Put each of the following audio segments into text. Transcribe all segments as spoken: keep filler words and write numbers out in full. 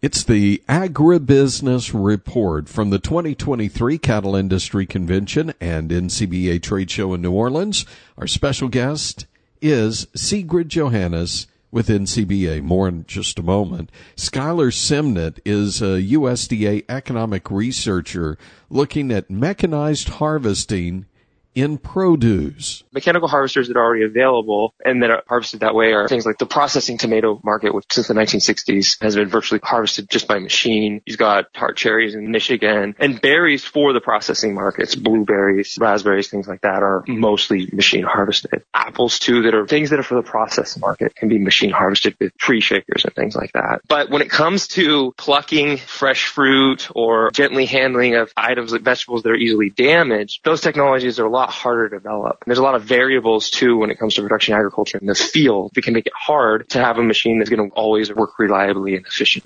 It's the Agribusiness Report from the twenty twenty-three Cattle Industry Convention and N C B A Trade Show in New Orleans. Our special guest is Sigrid Johannes with N C B A. More in just a moment. Skylar Simnett is a U S D A economic researcher looking at mechanized harvesting in produce. Mechanical harvesters that are already available and that are harvested that way are things like the processing tomato market, which since the nineteen sixties has been virtually harvested just by machine. You've got tart cherries in Michigan, and berries for the processing markets, blueberries, raspberries, things like that are mostly machine harvested. Apples too, that are things that are for the process market, can be machine harvested with tree shakers and things like that. But when it comes to plucking fresh fruit or gently handling of items like vegetables that are easily damaged, those technologies are a lot harder to develop. And there's a lot of variables too when it comes to production agriculture in the field that can make it hard to have a machine that's going to always work reliably and efficiently.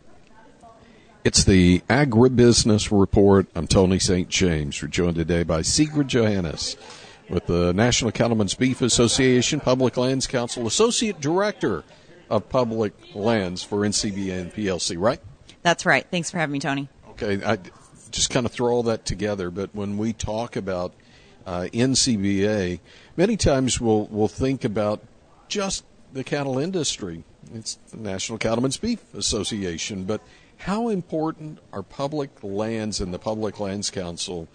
It's the Agribusiness Report. I'm Tony Saint James. We're joined today by Sigrid Johannes with the National Cattlemen's Beef Association Public Lands Council, Associate Director of Public Lands for N C B A and P L C, right? That's right. Thanks for having me, Tony. Okay, I just kind of throw all that together, but when we talk about Uh, N C B A, many times we'll we'll think about just the cattle industry. It's the National Cattlemen's Beef Association, but how important are public lands and the Public Lands Council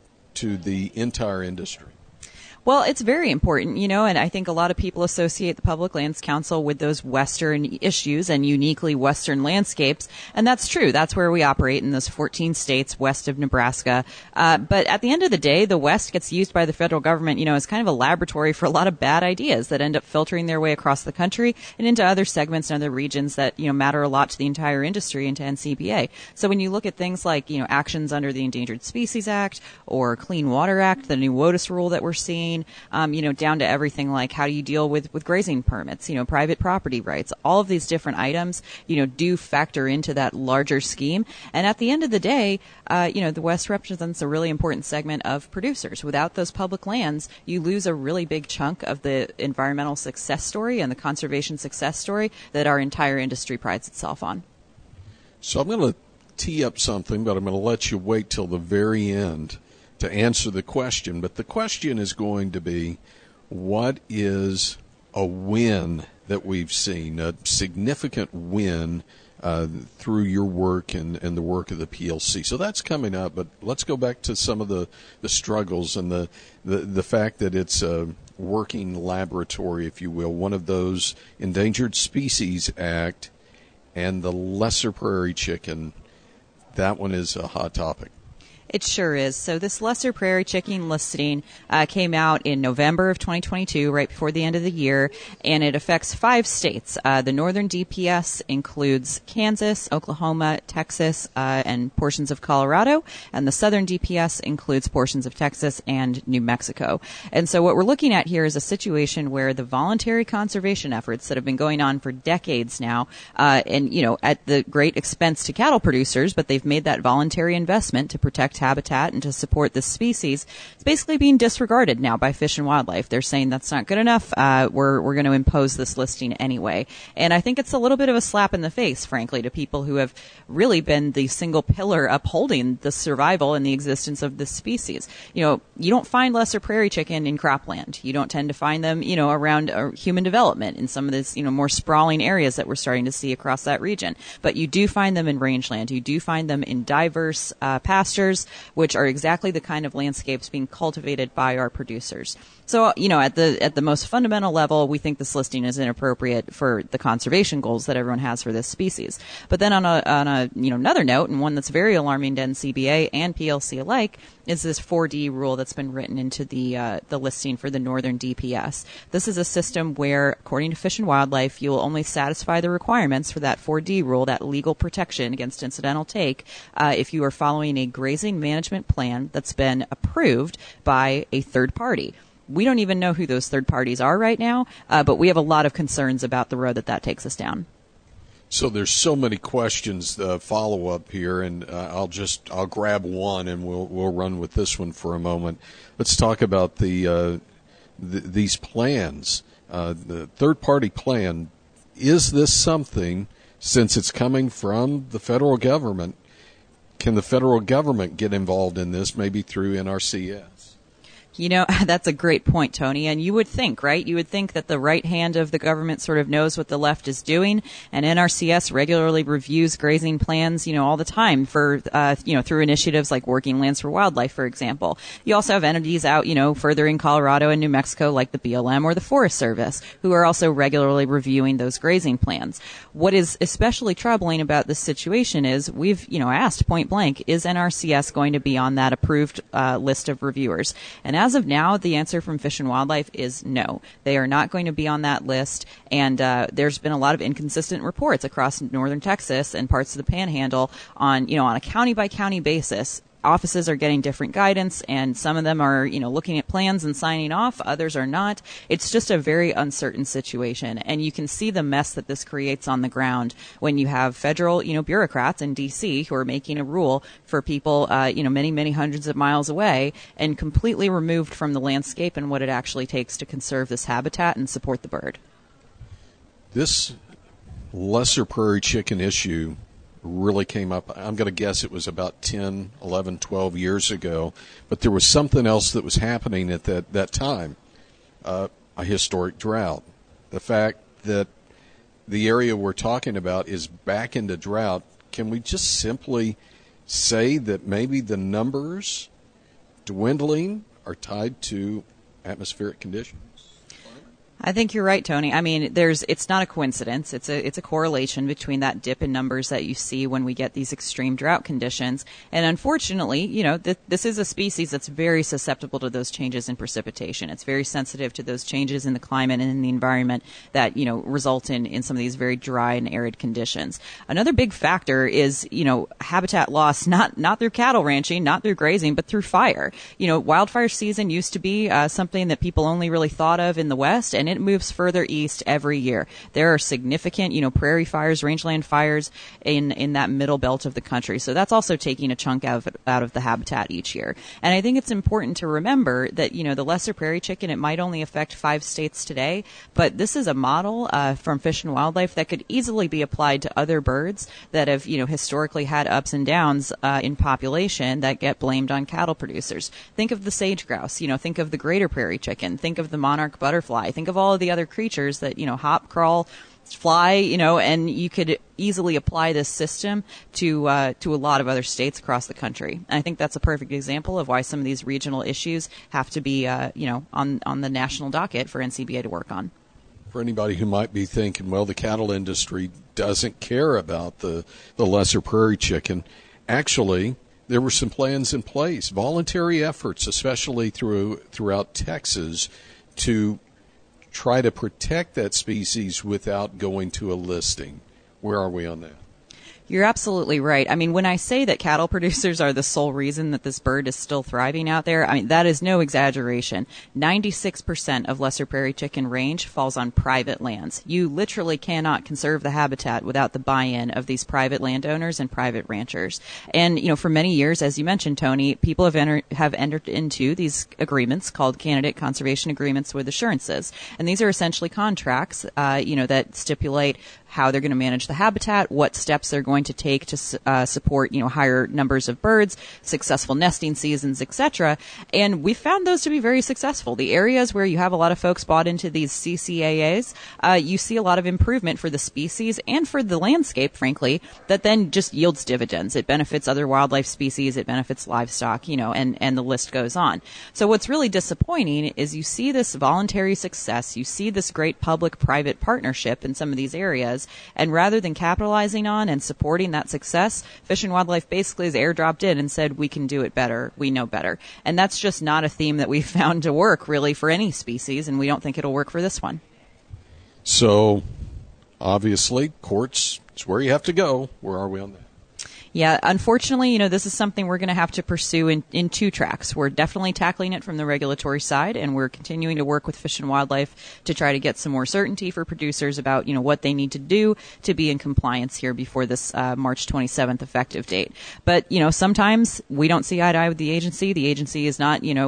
to the entire industry? Well, it's very important, you know, and I think a lot of people associate the Public Lands Council with those Western issues and uniquely Western landscapes. And that's true. That's where we operate in those fourteen states west of Nebraska. Uh, but at the end of the day, the West gets used by the federal government, you know, as kind of a laboratory for a lot of bad ideas that end up filtering their way across the country and into other segments and other regions that, you know, matter a lot to the entire industry and to N C B A. So when you look at things like, you know, actions under the Endangered Species Act or Clean Water Act, the new WOTUS rule that we're seeing, Um, you know, down to everything like how do you deal with, with grazing permits, you know, private property rights. All of these different items, you know, do factor into that larger scheme. And at the end of the day, uh, you know, the West represents a really important segment of producers. Without those public lands, you lose a really big chunk of the environmental success story and the conservation success story that our entire industry prides itself on. So I'm going to tee up something, but I'm going to let you wait till the very end to answer the question. But the question is going to be, what is a win that we've seen, a significant win uh, through your work and, and the work of the P L C? So that's coming up, but let's go back to some of the, the struggles and the, the, the fact that it's a working laboratory, if you will, one of those Endangered Species Act and the lesser prairie chicken. That one is a hot topic. It sure is. So this lesser prairie chicken listing uh, came out in November of twenty twenty-two, right before the end of the year, and it affects five states. Uh, the northern D P S includes Kansas, Oklahoma, Texas, uh, and portions of Colorado, and the southern D P S includes portions of Texas and New Mexico. And so what we're looking at here is a situation where the voluntary conservation efforts that have been going on for decades now, uh, and, you know, at the great expense to cattle producers, but they've made that voluntary investment to protect habitat and to support this species, it's basically being disregarded now by Fish and Wildlife. They're saying that's not good enough. Uh, we're we're going to impose this listing anyway. And I think it's a little bit of a slap in the face, frankly, to people who have really been the single pillar upholding the survival and the existence of this species. You know, you don't find lesser prairie chicken in cropland. You don't tend to find them, you know, around uh, human development in some of these, you know, more sprawling areas that we're starting to see across that region. But you do find them in rangeland. You do find them in diverse uh, pastures, which are exactly the kind of landscapes being cultivated by our producers. So, you know, at the at the most fundamental level, we think this listing is inappropriate for the conservation goals that everyone has for this species. But then on a on a you know another note, and one that's very alarming to N C B A and P L C alike, is this four D rule that's been written into the uh, the listing for the northern D P S. This is a system where, according to Fish and Wildlife, you will only satisfy the requirements for that four D rule, that legal protection against incidental take, uh, if you are following a grazing management plan that's been approved by a third party. We don't even know who those third parties are right now, uh, but we have a lot of concerns about the road that that takes us down. So there's so many questions uh, follow up here, and uh, I'll just I'll grab one and we'll we'll run with this one for a moment. Let's talk about the, uh, the these plans. Uh, the third party plan. Is this something since it's coming from the federal government, can the federal government get involved in this, maybe through N R C S? You know, that's a great point, Tony. And you would think, right? You would think that the right hand of the government sort of knows what the left is doing. And N R C S regularly reviews grazing plans, you know, all the time for, uh, you know, through initiatives like Working Lands for Wildlife, for example. You also have entities out, you know, further in Colorado and New Mexico, like the B L M or the Forest Service, who are also regularly reviewing those grazing plans. What is especially troubling about this situation is we've, you know, asked point blank, is N R C S going to be on that approved uh, list of reviewers? And as of now, the answer from Fish and Wildlife is no. They are not going to be on that list, and uh, there's been a lot of inconsistent reports across northern Texas and parts of the Panhandle on, you know, on a county-by-county basis. Offices are getting different guidance, and some of them are, you know, looking at plans and signing off. Others are not. It's just a very uncertain situation, and you can see the mess that this creates on the ground when you have federal, you know, bureaucrats in D C who are making a rule for people, uh, you know, many, many hundreds of miles away and completely removed from the landscape and what it actually takes to conserve this habitat and support the bird. This lesser prairie chicken issue really came up, I'm going to guess it was about ten, eleven, twelve years ago, but there was something else that was happening at that, that time, uh, a historic drought. The fact that the area we're talking about is back into drought, can we just simply say that maybe the numbers dwindling are tied to atmospheric conditions? I think you're right, Tony. I mean, there's it's not a coincidence. It's a it's a correlation between that dip in numbers that you see when we get these extreme drought conditions. And unfortunately, you know, th- this is a species that's very susceptible to those changes in precipitation. It's very sensitive to those changes in the climate and in the environment that, you know, result in, in some of these very dry and arid conditions. Another big factor is, you know, habitat loss, not not through cattle ranching, not through grazing, but through fire. You know, wildfire season used to be uh, something that people only really thought of in the West, and it moves further east every year. There are significant, you know, prairie fires, rangeland fires in, in that middle belt of the country. So that's also taking a chunk out of, out of the habitat each year. And I think it's important to remember that, you know, the lesser prairie chicken, it might only affect five states today, but this is a model uh, from Fish and Wildlife that could easily be applied to other birds that have, you know, historically had ups and downs uh, in population that get blamed on cattle producers. Think of the sage grouse, you know, think of the greater prairie chicken, think of the monarch butterfly, think of all of the other creatures that, you know, hop, crawl, fly, you know, and you could easily apply this system to uh, to a lot of other states across the country. And I think that's a perfect example of why some of these regional issues have to be, uh, you know, on, on the national docket for N C B A to work on. For anybody who might be thinking, well, the cattle industry doesn't care about the, the lesser prairie chicken, actually, there were some plans in place, voluntary efforts, especially through throughout Texas, to try to protect that species without going to a listing. Where are we on that? You're absolutely right. I mean, when I say that cattle producers are the sole reason that this bird is still thriving out there, I mean, that is no exaggeration. ninety-six percent of lesser prairie chicken range falls on private lands. You literally cannot conserve the habitat without the buy-in of these private landowners and private ranchers. And, you know, for many years, as you mentioned, Tony, people have, enter- have entered into these agreements called candidate conservation agreements with assurances. And these are essentially contracts, uh, you know, that stipulate how they're going to manage the habitat, what steps they're going to take to uh, support, you know, higher numbers of birds, successful nesting seasons, et cetera. And we found those to be very successful. The areas where you have a lot of folks bought into these C C A As, uh, you see a lot of improvement for the species and for the landscape, frankly, that then just yields dividends. It benefits other wildlife species, it benefits livestock, you know, and, and the list goes on. So what's really disappointing is you see this voluntary success, you see this great public-private partnership in some of these areas, and rather than capitalizing on and supporting that success, Fish and Wildlife basically is airdropped in and said, we can do it better, we know better. And that's just not a theme that we've found to work really for any species, and we don't think it'll work for this one. So, obviously, courts is where you have to go. Where are we on that? Yeah, unfortunately, you know, this is something we're going to have to pursue in, in two tracks. We're definitely tackling it from the regulatory side, and we're continuing to work with Fish and Wildlife to try to get some more certainty for producers about, you know, what they need to do to be in compliance here before this uh, March twenty-seventh effective date. But, you know, sometimes we don't see eye to eye with the agency. The agency is not, you know,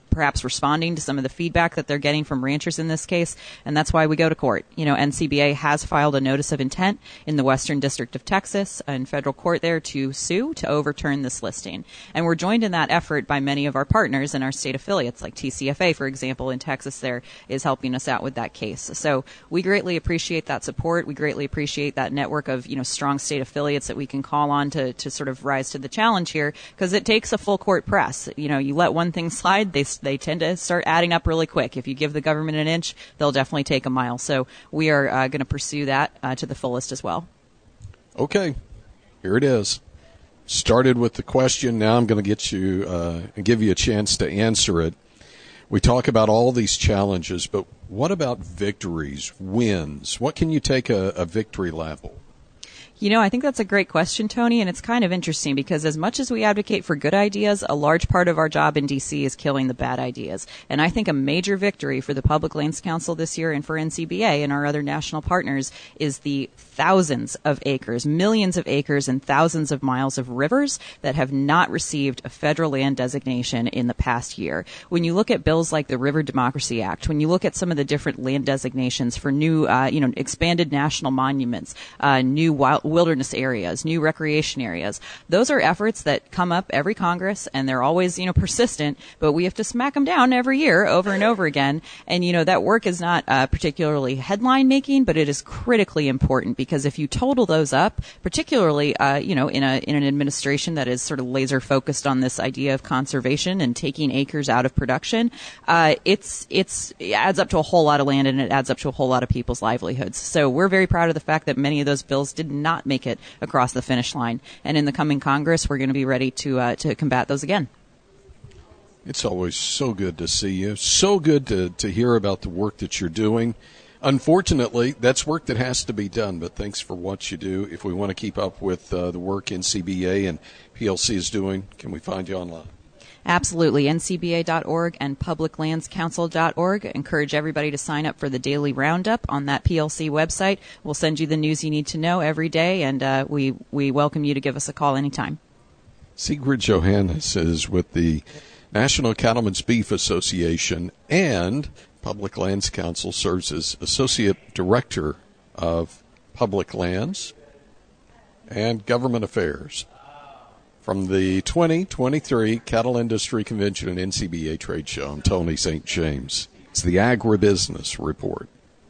perhaps responding to some of the feedback that they're getting from ranchers in this case, and that's why we go to court. You know, N C B A has filed a notice of intent in the Western District of Texas in federal court there to sue to overturn this listing. And we're joined in that effort by many of our partners and our state affiliates, like T C F A, for example, in Texas there is helping us out with that case. So we greatly appreciate that support. We greatly appreciate that network of, you know, strong state affiliates that we can call on to, to sort of rise to the challenge here, because it takes a full court press. You know, you let one thing slide, they they tend to start adding up really quick. If you give the government an inch, they'll definitely take a mile. So we are uh, going to pursue that uh, to the fullest as well. Okay, here it is. Started with the question. Now I'm going to get you uh, and give you a chance to answer it. We talk about all these challenges, but what about victories, wins? What can you take a, a victory label? You know, I think that's a great question, Tony, and it's kind of interesting because as much as we advocate for good ideas, a large part of our job in D C is killing the bad ideas. And I think a major victory for the Public Lands Council this year and for N C B A and our other national partners is the thousands of acres, millions of acres and thousands of miles of rivers that have not received a federal land designation in the past year. When you look at bills like the River Democracy Act, when you look at some of the different land designations for new, uh, you know, expanded national monuments, uh, new wild wilderness areas, new recreation areas. Those are efforts that come up every Congress, and they're always, you know, persistent, but we have to smack them down every year over and over again. And, you know, that work is not uh, particularly headline making, but it is critically important because if you total those up, particularly, uh, you know, in a in an administration that is sort of laser focused on this idea of conservation and taking acres out of production, uh, it's, it's, it adds up to a whole lot of land and it adds up to a whole lot of people's livelihoods. So we're very proud of the fact that many of those bills did not make it across the finish line. And in the coming Congress, we're going to be ready to uh, to combat those again. It's always so good to see you. So good to, to hear about the work that you're doing. Unfortunately, that's work that has to be done, but thanks for what you do. If we want to keep up with uh, the work N C B A and P L C is doing, can we find you online? Absolutely. N C B A dot org and public lands council dot org. Encourage everybody to sign up for the daily roundup on that P L C website. We'll send you the news you need to know every day, and uh, we, we welcome you to give us a call anytime. Sigrid Johannes is with the National Cattlemen's Beef Association, and Public Lands Council serves as Associate Director of Public Lands and Government Affairs. From the twenty twenty-three Cattle Industry Convention and N C B A Trade Show, I'm Tony Saint James. It's the Agribusiness Report.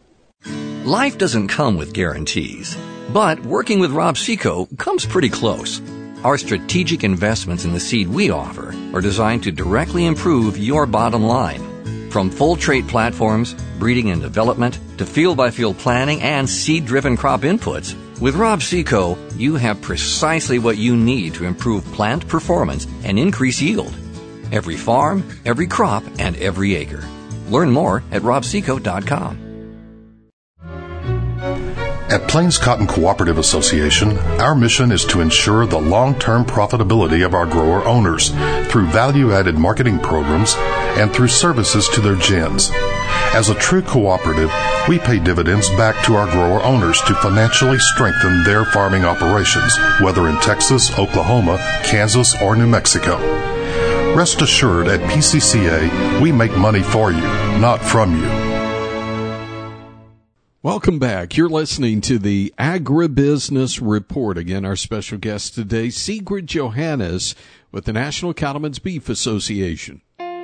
Life doesn't come with guarantees, but working with Rob Seco comes pretty close. Our strategic investments in the seed we offer are designed to directly improve your bottom line. From full trait platforms, breeding and development, to field-by-field planning and seed-driven crop inputs, with Rob Seco, you have precisely what you need to improve plant performance and increase yield. Every farm, every crop, and every acre. Learn more at rob seco dot com. At Plains Cotton Cooperative Association, our mission is to ensure the long-term profitability of our grower owners through value-added marketing programs and through services to their gens. As a true cooperative, we pay dividends back to our grower owners to financially strengthen their farming operations, whether in Texas, Oklahoma, Kansas, or New Mexico. Rest assured, at P C C A, we make money for you, not from you. Welcome back. You're listening to the Agribusiness Report. Again, our special guest today, Sigrid Johannes with the National Cattlemen's Beef Association.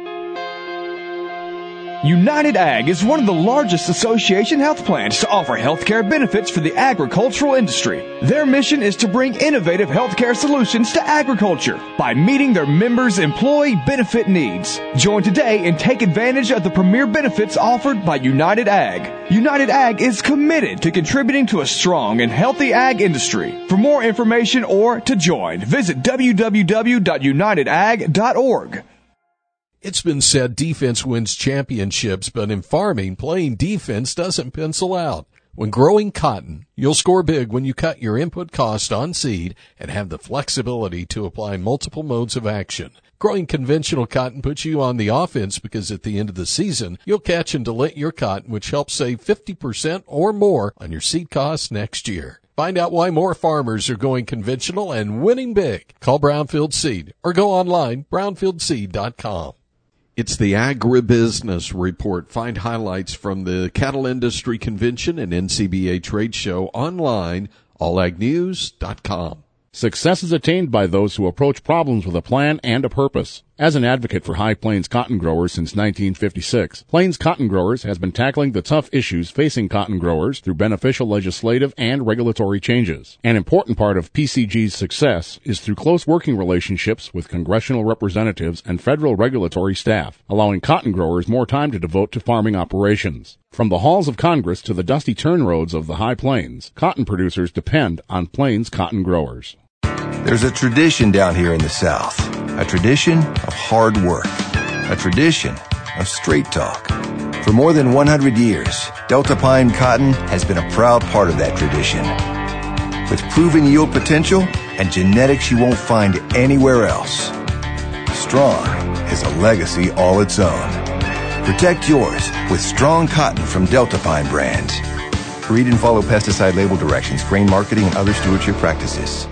United Ag is one of the largest association health plans to offer healthcare benefits for the agricultural industry. Their mission is to bring innovative healthcare solutions to agriculture by meeting their members' employee benefit needs. Join today and take advantage of the premier benefits offered by United Ag. United Ag is committed to contributing to a strong and healthy ag industry. For more information or to join, visit w w w dot united ag dot org. It's been said defense wins championships, but in farming, playing defense doesn't pencil out. When growing cotton, you'll score big when you cut your input cost on seed and have the flexibility to apply multiple modes of action. Growing conventional cotton puts you on the offense because at the end of the season, you'll catch and delint your cotton, which helps save fifty percent or more on your seed costs next year. Find out why more farmers are going conventional and winning big. Call Brownfield Seed or go online, brownfield seed dot com. It's the Agribusiness Report. Find highlights from the Cattle Industry Convention and N C B A Trade Show online, all ag news dot com. Success is attained by those who approach problems with a plan and a purpose. As an advocate for High Plains cotton growers since nineteen fifty-six, Plains Cotton Growers has been tackling the tough issues facing cotton growers through beneficial legislative and regulatory changes. An important part of P C G's success is through close working relationships with congressional representatives and federal regulatory staff, allowing cotton growers more time to devote to farming operations. From the halls of Congress to the dusty turn roads of the High Plains, cotton producers depend on Plains Cotton Growers. There's a tradition down here in the South, a tradition of hard work, a tradition of straight talk. For more than one hundred years, Delta Pine Cotton has been a proud part of that tradition. With proven yield potential and genetics you won't find anywhere else, Strong is a legacy all its own. Protect yours with Strong Cotton from Delta Pine Brands. Read and follow pesticide label directions, grain marketing, and other stewardship practices.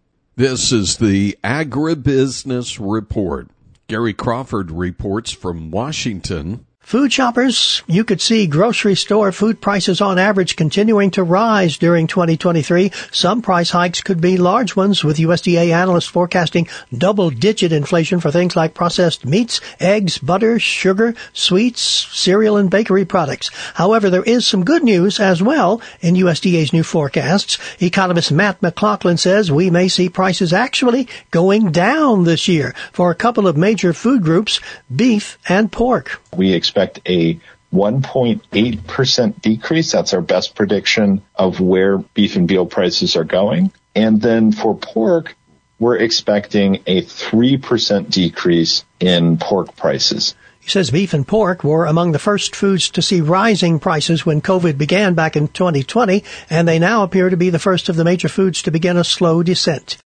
This is the Agribusiness Report. Gary Crawford reports from Washington. Food shoppers, you could see grocery store food prices on average continuing to rise during twenty twenty-three. Some price hikes could be large ones, with U S D A analysts forecasting double-digit inflation for things like processed meats, eggs, butter, sugar, sweets, cereal, and bakery products. However, there is some good news as well in U S D A's new forecasts. Economist Matt McLaughlin says we may see prices actually going down this year for a couple of major food groups, beef and pork. We expect a one point eight percent decrease. That's our best prediction of where beef and veal prices are going. And then for pork, we're expecting a three percent decrease in pork prices. He says beef and pork were among the first foods to see rising prices when COVID began back in twenty twenty, and they now appear to be the first of the major foods to begin a slow descent.